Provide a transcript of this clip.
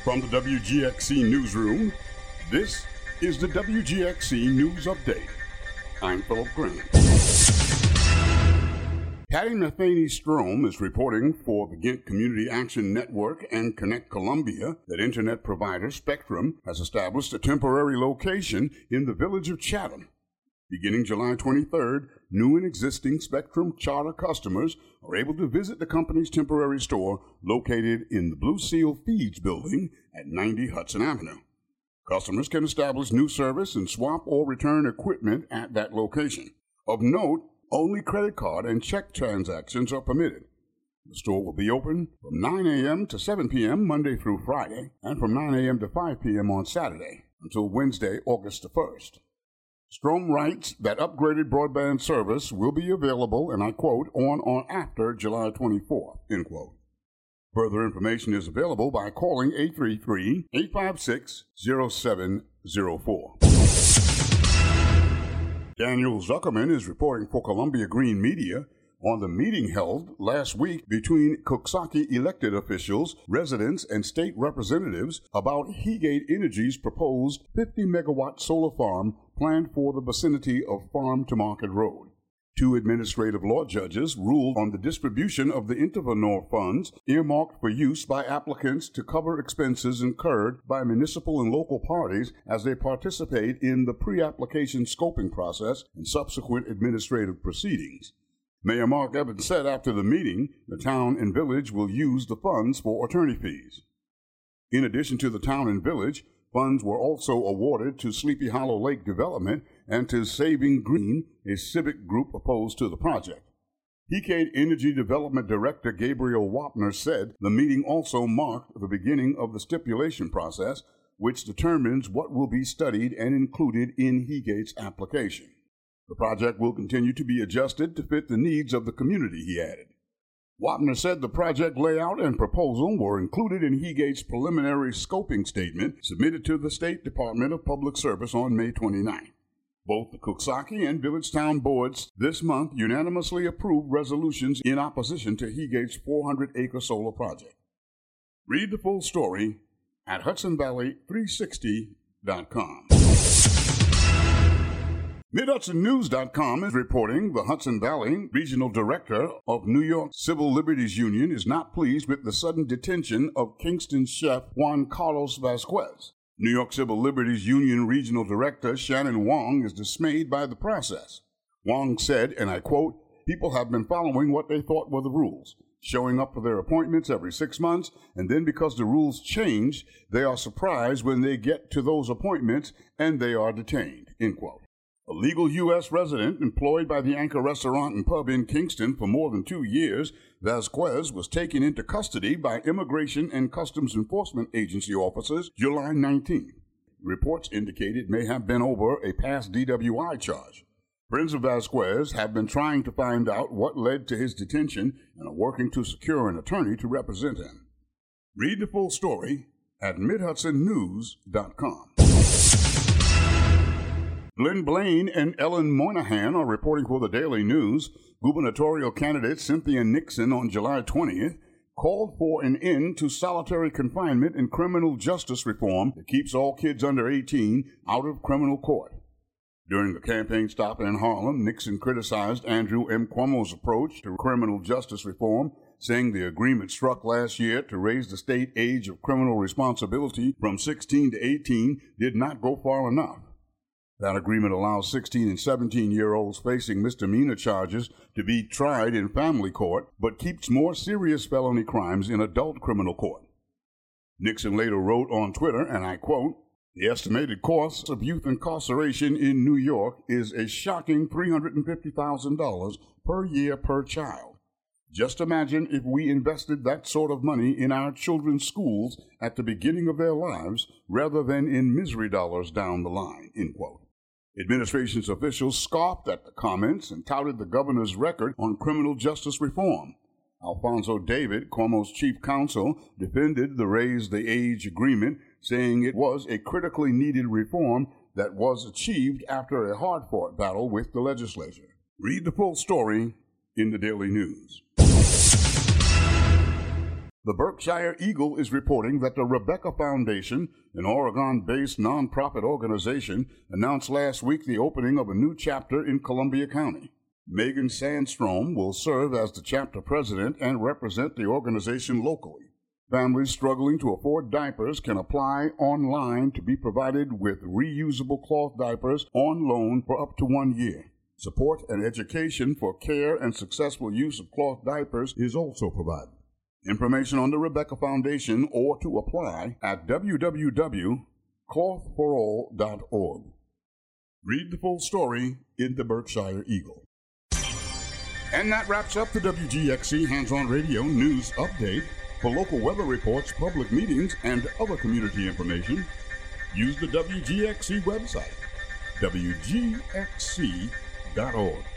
From the WGXC Newsroom, this is the WGXC News Update. I'm Philip Grant. Patty Metheny-Strome is reporting for the Ghent Community Action Network and Connect Columbia that internet provider Spectrum has established a temporary location in the village of Chatham. Beginning July 23rd, new and existing Spectrum Charter customers are able to visit the company's temporary store located in the Blue Seal Feeds building at 90 Hudson Avenue. Customers can establish new service and swap or return equipment at that location. Of note, only credit card and check transactions are permitted. The store will be open from 9 a.m. to 7 p.m. Monday through Friday and from 9 a.m. to 5 p.m. on Saturday until Wednesday, August the 1st. Strome writes that upgraded broadband service will be available, and I quote, on or after July 24th, end quote. Further information is available by calling 833-856-0704. Daniel Zuckerman is reporting for Columbia Green Media on the meeting held last week between Coxsackie elected officials, residents, and state representatives about Heegate Energy's proposed 50-megawatt solar farm planned for the vicinity of Farm to Market Road. Two administrative law judges ruled on the distribution of the Intervenor funds earmarked for use by applicants to cover expenses incurred by municipal and local parties as they participate in the pre-application scoping process and subsequent administrative proceedings. Mayor Mark Evans said after the meeting, the town and village will use the funds for attorney fees. In addition to the town and village, funds were also awarded to Sleepy Hollow Lake Development and to Saving Green, a civic group opposed to the project. Heegate Energy Development Director Gabriel Wapner said the meeting also marked the beginning of the stipulation process, which determines what will be studied and included in Heegate's application. The project will continue to be adjusted to fit the needs of the community, he added. Wapner said the project layout and proposal were included in Heegate's preliminary scoping statement submitted to the State Department of Public Service on May 29. Both the Coxsackie and Village Town boards this month unanimously approved resolutions in opposition to Heegate's 400-acre solar project. Read the full story at HudsonValley360.com. MidHudsonNews.com is reporting the Hudson Valley Regional Director of New York Civil Liberties Union is not pleased with the sudden detention of Kingston chef Juan Carlos Vasquez. New York Civil Liberties Union Regional Director Shannon Wong is dismayed by the process. Wong said, and I quote, "People have been following what they thought were the rules, showing up for their appointments every 6 months, and then because the rules change, they are surprised when they get to those appointments and they are detained," end quote. A legal U.S. resident employed by the Anchor Restaurant and Pub in Kingston for more than 2 years, Vasquez was taken into custody by Immigration and Customs Enforcement Agency officers July 19th. Reports indicate it may have been over a past DWI charge. Friends of Vasquez have been trying to find out what led to his detention and are working to secure an attorney to represent him. Read the full story at MidHudsonNews.com. Glenn Blaine and Ellen Moynihan are reporting for the Daily News. Gubernatorial candidate Cynthia Nixon on July 20th called for an end to solitary confinement and criminal justice reform that keeps all kids under 18 out of criminal court. During the campaign stop in Harlem, Nixon criticized Andrew M. Cuomo's approach to criminal justice reform, saying the agreement struck last year to raise the state age of criminal responsibility from 16 to 18 did not go far enough. That agreement allows 16 and 17-year-olds facing misdemeanor charges to be tried in family court, but keeps more serious felony crimes in adult criminal court. Nixon later wrote on Twitter, and I quote, "The estimated cost of youth incarceration in New York is a shocking $350,000 per year per child. Just imagine if we invested that sort of money in our children's schools at the beginning of their lives rather than in misery dollars down the line," end quote. Administration's officials scoffed at the comments and touted the governor's record on criminal justice reform. Alfonso David, Cuomo's chief counsel, defended the Raise the Age agreement, saying it was a critically needed reform that was achieved after a hard-fought battle with the legislature. Read the full story in the Daily News. The Berkshire Eagle is reporting that the Rebecca Foundation, an Oregon-based nonprofit organization, announced last week the opening of a new chapter in Columbia County. Megan Sandstrom will serve as the chapter president and represent the organization locally. Families struggling to afford diapers can apply online to be provided with reusable cloth diapers on loan for up to 1 year. Support and education for care and successful use of cloth diapers is also provided. Information on the Rebecca Foundation or to apply at www.clothforall.org. Read the full story in the Berkshire Eagle. And that wraps up the WGXC Hands-On Radio News Update. For local weather reports, public meetings, and other community information, use the WGXC website, wgxc.org.